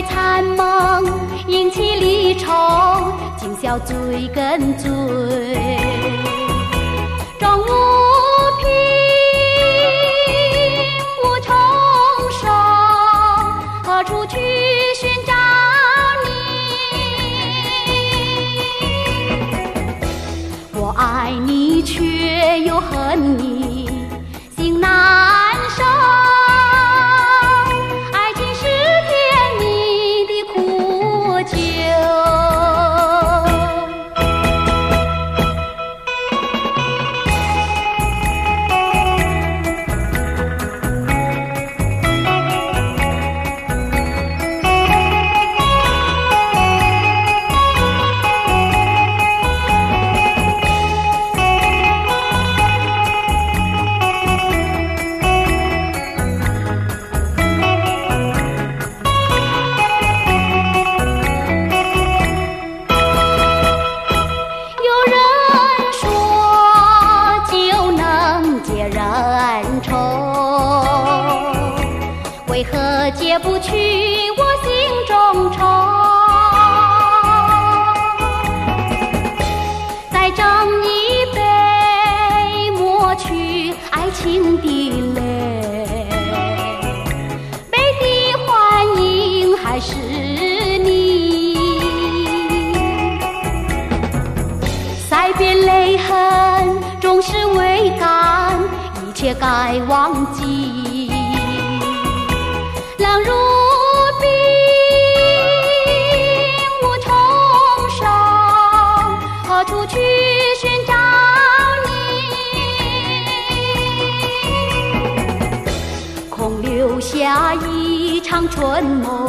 残梦，引起离愁，今宵醉更醉。终无凭，无重手，何处去寻找你？我爱你，却又恨你，心难受。为何解不去我心中愁？再斟一杯，抹去爱情的泪。杯底幻影还是你，塞遍泪痕，终是未干，一切该忘记。冷如冰，无重手，何处去寻找你？空留下一场春梦。